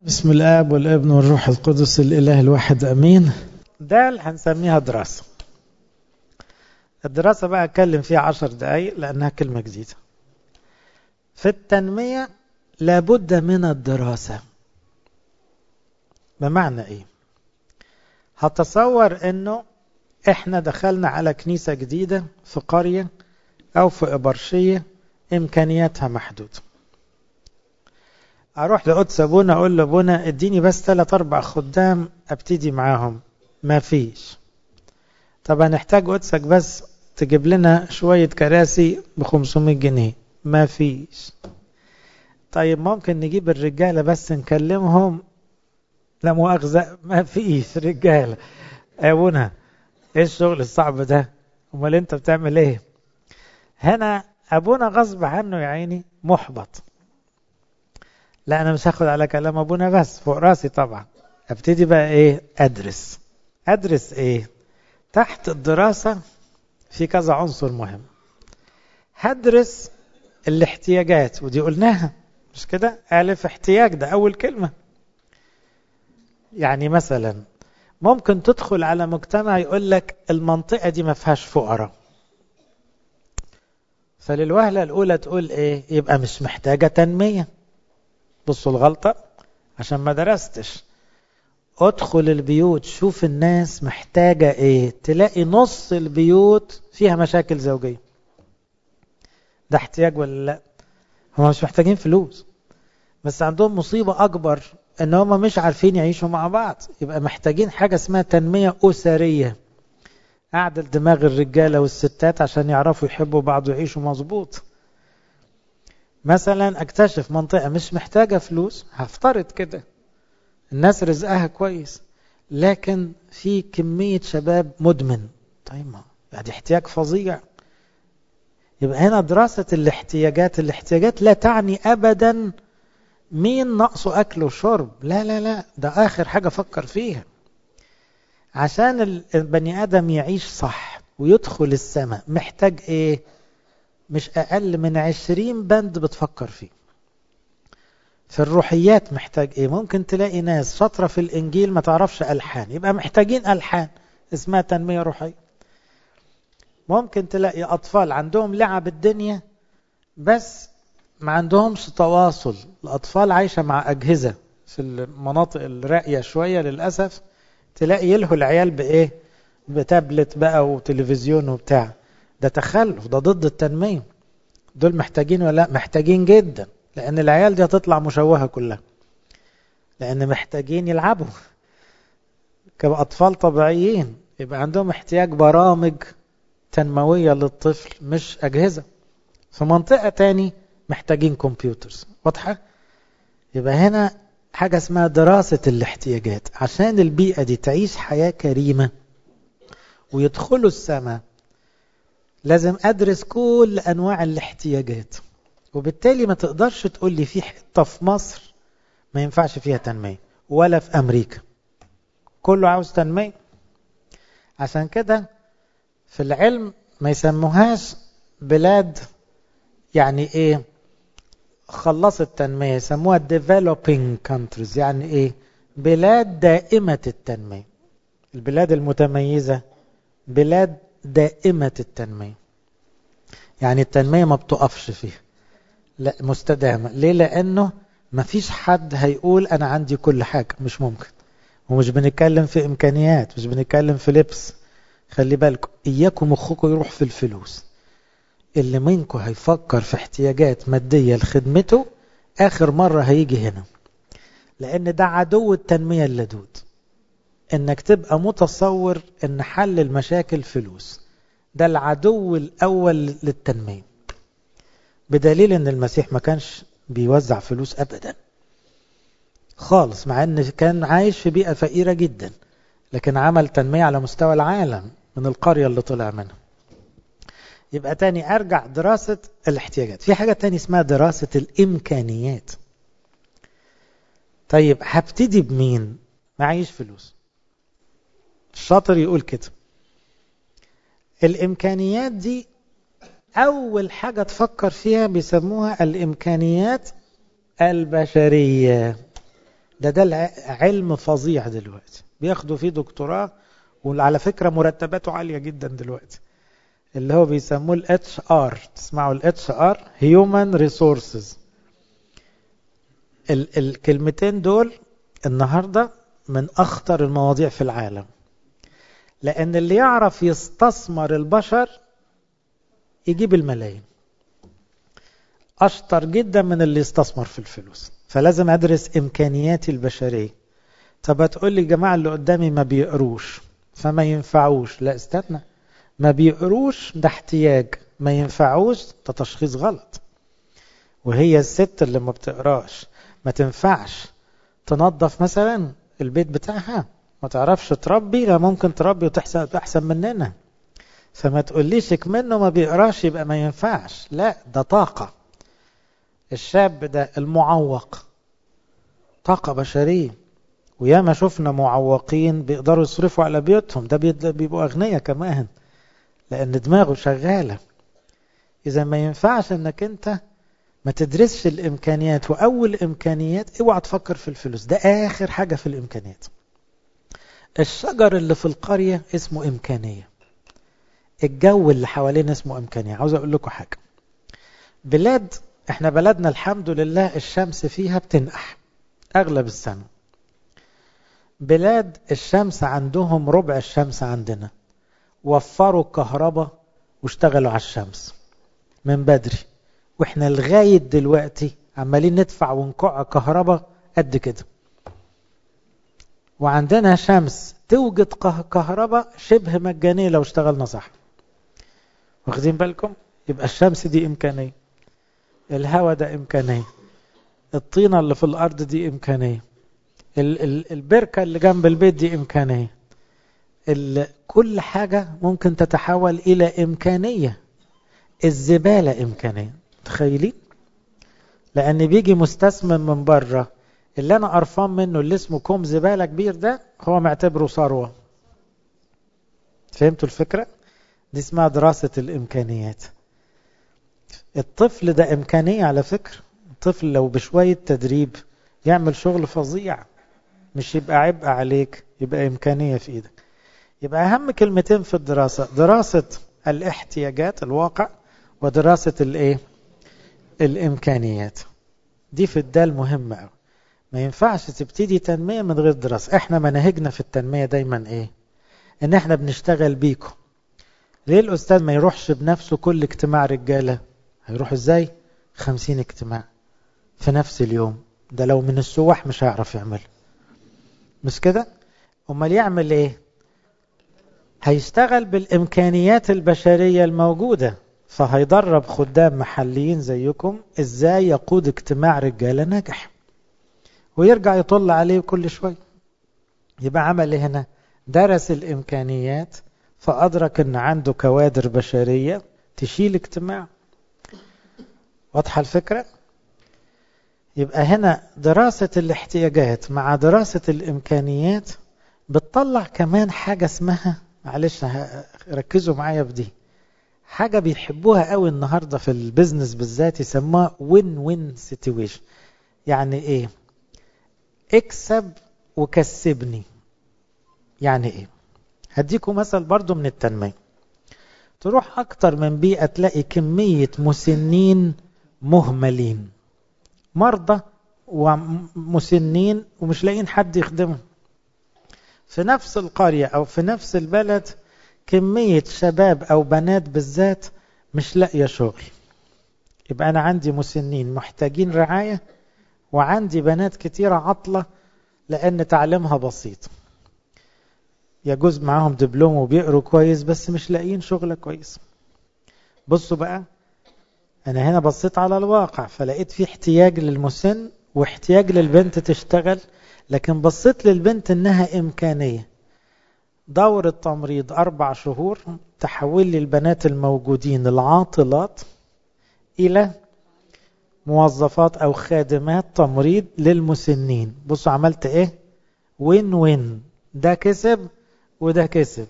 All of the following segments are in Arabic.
بسم الآب والابن والروح القدس الإله الواحد أمين. ده اللي هنسميها دراسة. الدراسة بقى أتكلم فيها 10 دقايق لأنها كلمة جديدة. في التنمية لابد من الدراسة. بمعنى إيه؟ هتصور إنه إحنا دخلنا على كنيسة جديدة في قرية أو في إبرشية إمكانياتها محدودة. اروح لقدس ابونا اقول له ابونا اديني بس 3-4 خدام ابتدي معاهم. ما فيش. طب هنحتاج قدسك بس تجيب لنا شوية كراسي ب500 جنيه. ما فيش. طيب ممكن نجيب الرجالة بس نكلمهم. لا مؤاخذة ما فيش رجالة. ابونا ايه الشغل الصعب ده؟ امال انت بتعمل ايه؟ هنا ابونا غصب عنه يا عيني محبط. لا انا مش هاخد على كلام ابونا بس فوق راسي طبعا. ابتدي بقى ايه؟ ادرس ايه؟ تحت الدراسة في كذا عنصر مهم. هدرس الاحتياجات ودي قلناها مش كده؟ الف احتياج ده اول كلمة. يعني مثلا ممكن تدخل على مجتمع يقول لك المنطقة دي ما فيهاش فقراء، فللوهلة الاولى تقول ايه؟ يبقى مش محتاجة تنمية. بصوا الغلطة عشان ما درستش. ادخل البيوت شوف الناس محتاجة ايه، تلاقي نص البيوت فيها مشاكل زوجية. ده احتياج ولا لا؟ هم مش محتاجين فلوس بس عندهم مصيبة اكبر ان هم مش عارفين يعيشوا مع بعض. يبقى محتاجين حاجة اسمها تنمية اسرية، اعدل دماغ الرجالة والستات عشان يعرفوا يحبوا بعض ويعيشوا مظبوط. مثلا اكتشف منطقة مش محتاجة فلوس، هفترض كده الناس رزقها كويس لكن في كمية شباب مدمن. طيب ما دي احتياج فظيع. يبقى هنا دراسة الاحتياجات لا تعني أبدا مين نقصه أكل وشرب. لا لا لا، ده آخر حاجة فكر فيها. عشان البني آدم يعيش صح ويدخل السماء محتاج إيه؟ مش أقل من 20 بند بتفكر فيه. في الروحيات محتاج ايه؟ ممكن تلاقي ناس شاطرة في الانجيل ما تعرفش ألحان، يبقى محتاجين ألحان اسمها تنمية روحية. ممكن تلاقي اطفال عندهم لعب الدنيا بس ما عندهمش تواصل. الاطفال عايشة مع اجهزة في المناطق الراقية شوية للأسف. تلاقي يلهوا العيال بايه؟ بتابلت بقى وتلفزيون وبتاع. ده تخلف، ده ضد التنمية. دول محتاجين ولا لا؟ محتاجين جدا، لأن العيال دي هتطلع مشوهة كلها، لأن محتاجين يلعبوا كأطفال طبيعيين. يبقى عندهم احتياج برامج تنموية للطفل مش أجهزة. في منطقة تاني محتاجين كمبيوترز. واضحة؟ يبقى هنا حاجة اسمها دراسة الاحتياجات. عشان البيئة دي تعيش حياة كريمة ويدخلوا السماء لازم أدرس كل أنواع الاحتياجات. وبالتالي ما تقدرش تقول لي في حتة في مصر ما ينفعش فيها تنمية ولا في أمريكا. كله عاوز تنمية. عشان كده في العلم ما يسموهاش بلاد يعني ايه خلصت التنمية، يسموها developing countries. يعني ايه؟ بلاد دائمة التنمية. البلاد المتميزة بلاد دائمة التنمية، يعني التنمية ما بتقفش فيها، لا مستدامة. ليه؟ لأنه ما فيش حد هيقول أنا عندي كل حاجة، مش ممكن. ومش بنتكلم في إمكانيات، مش بنتكلم في لبس. خلي بالكم إياكم مخكم يروح في الفلوس. اللي منكم هيفكر في احتياجات مادية لخدمته آخر مرة هيجي هنا، لأن ده عدو التنمية اللدود. إنك تبقى متصور إن حل المشاكل فلوس، ده العدو الأول للتنمية. بدليل إن المسيح ما كانش بيوزع فلوس أبدا خالص، مع إن كان عايش في بيئة فقيرة جدا، لكن عمل تنمية على مستوى العالم من القرية اللي طلع منها. يبقى تاني أرجع دراسة الاحتياجات. في حاجة تاني اسمها دراسة الإمكانيات. طيب هبتدي بمين؟ معيش فلوس. الشاطر يقول كده. الإمكانيات دي أول حاجة تفكر فيها بيسموها الإمكانيات البشرية. ده علم فظيع دلوقتي، بياخدوا فيه دكتوراه، وعلى فكرة مرتباته عالية جدا دلوقتي، اللي هو بيسموه ال HR. تسمعوا ال HR Human Resources. الكلمتين دول النهاردة من أخطر المواضيع في العالم، لأن اللي يعرف يستثمر البشر يجيب الملايين، أشطر جدا من اللي يستثمر في الفلوس. فلازم أدرس إمكانياتي البشرية. طب هتقول لي جماعة اللي قدامي ما بيقروش فما ينفعوش. لا استنى، ما بيقروش ده احتياج، ما ينفعوش ده تشخيص غلط. وهي الست اللي ما بتقراش ما تنفعش تنظف مثلا البيت بتاعها، ما تعرفش تربي، لا ممكن تربي وتحسن أحسن مننا. فما تقوليش منه ما بيقراش يبقى ما ينفعش، لا ده طاقة. الشاب ده المعوق طاقة بشرية، وياما شفنا معوقين بيقدروا يصرفوا على بيوتهم، ده بيبقوا أغنياء كمان لأن دماغه شغالة. إذا ما ينفعش أنك أنت ما تدرسش الإمكانيات، وأول إمكانيات اوعى تفكر في الفلوس، ده آخر حاجة في الإمكانيات. الشجر اللي في القرية اسمه إمكانية، الجو اللي حوالين اسمه إمكانية. عاوز أقول لكم حاجة، احنا بلدنا الحمد لله الشمس فيها بتنقح أغلب السنة. بلاد الشمس عندهم ربع الشمس عندنا، وفروا الكهرباء واشتغلوا على الشمس من بدري، واحنا لغاية دلوقتي عمالين ندفع ونقع كهرباء قد كده، وعندنا شمس توجد كهرباء شبه مجانية لو اشتغلنا صح. واخدين بالكم؟ يبقى الشمس دي إمكانية، الهواء ده إمكانية، الطينة اللي في الأرض دي إمكانية، البركة اللي جنب البيت دي إمكانية. كل حاجة ممكن تتحول إلى إمكانية. الزبالة إمكانية، تخيلين؟ لأن بيجي مستثمر من بره، اللي أنا قرفان منه اللي اسمه كوم زبالة كبير ده هو معتبره ثروة. فهمتوا الفكرة؟ دي اسمها دراسة الإمكانيات. الطفل ده إمكانية على فكرة. الطفل لو بشوية تدريب يعمل شغل فظيع، مش يبقى عبء عليك، يبقى إمكانية في إيدك. يبقى أهم كلمتين في الدراسة، دراسة الاحتياجات الواقع، ودراسة الإمكانيات. دي في الدال مهمة أوي. ما ينفعش تبتدي تنمية من غير دراسة. احنا مناهجنا في التنمية دايما ان احنا بنشتغل بيكم. ليه الأستاذ ما يروحش بنفسه كل اجتماع رجالة؟ هيروح ازاي 50 اجتماع في نفس اليوم؟ ده لو من السواح مش هيعرف يعمل، مش كده؟ امال يعمل ايه؟ هيشتغل بالإمكانيات البشرية الموجودة، فهيدرب خدام محليين زيكم ازاي يقود اجتماع رجالة ناجح، ويرجع يطل عليه كل شوي. يبقى عمل هنا درس الإمكانيات، فأدرك أن عنده كوادر بشرية تشيل اجتماع. واضحة الفكرة؟ يبقى هنا دراسة الاحتياجات مع دراسة الإمكانيات بتطلع كمان حاجة اسمها، معلش ركزوا معايا في دي، حاجة بيحبوها قوي النهاردة في البيزنس بالذات، يسموها وين وين سيتويشن. يعني ايه؟ اكسب وكسبني. يعني ايه؟ هديكم مثل برضو من التنمية. تروح اكتر من بيئة تلاقي كمية مسنين مهملين، مرضى ومسنين ومش لاقين حد يخدمهم. في نفس القرية او في نفس البلد كمية شباب او بنات بالذات مش لاقية شغل. يبقى انا عندي مسنين محتاجين رعاية، وعندي بنات كتيرة عطلة لان تعليمها بسيط، يجوز معاهم دبلوم وبيقروا كويس بس مش لاقيين شغل كويس. بصوا بقى، انا هنا بصيت على الواقع فلقيت في احتياج للمسن واحتياج للبنت تشتغل، لكن بصيت للبنت انها امكانية. دورة تمريض 4 شهور تحول لي البنات الموجودين العاطلات الى موظفات او خادمات تمريض للمسنين. بصوا عملت ايه؟ وين وين، ده كسب وده كسب.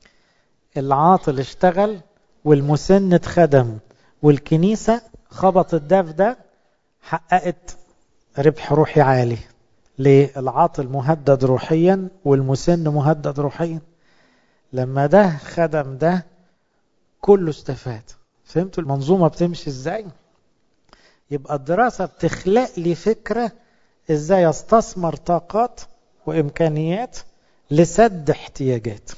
العاطل اشتغل والمسن اتخدم، والكنيسة خبطت ده في ده، حققت ربح روحي عالي. ليه؟ العاطل مهدد روحيا والمسن مهدد روحيا. لما ده خدم ده كله استفاد. فهمتوا المنظومة بتمشي ازاي؟ يبقى الدراسة بتخلق لي فكرة ازاي استثمر طاقات وامكانيات لسد احتياجات،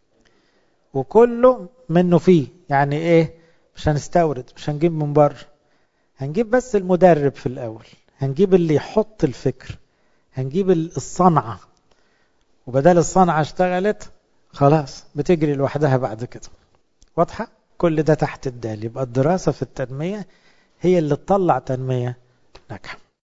وكله منه فيه. يعني ايه؟ مش هنستورد، مش هنجيب من بره، هنجيب بس المدرب في الاول، هنجيب اللي يحط الفكر، هنجيب الصنعة، وبدل الصنعة اشتغلت خلاص بتجري لوحدها بعد كده. واضحة؟ كل ده تحت الدال. يبقى الدراسة في التنمية هي اللي تطلع تنمية ناجحة.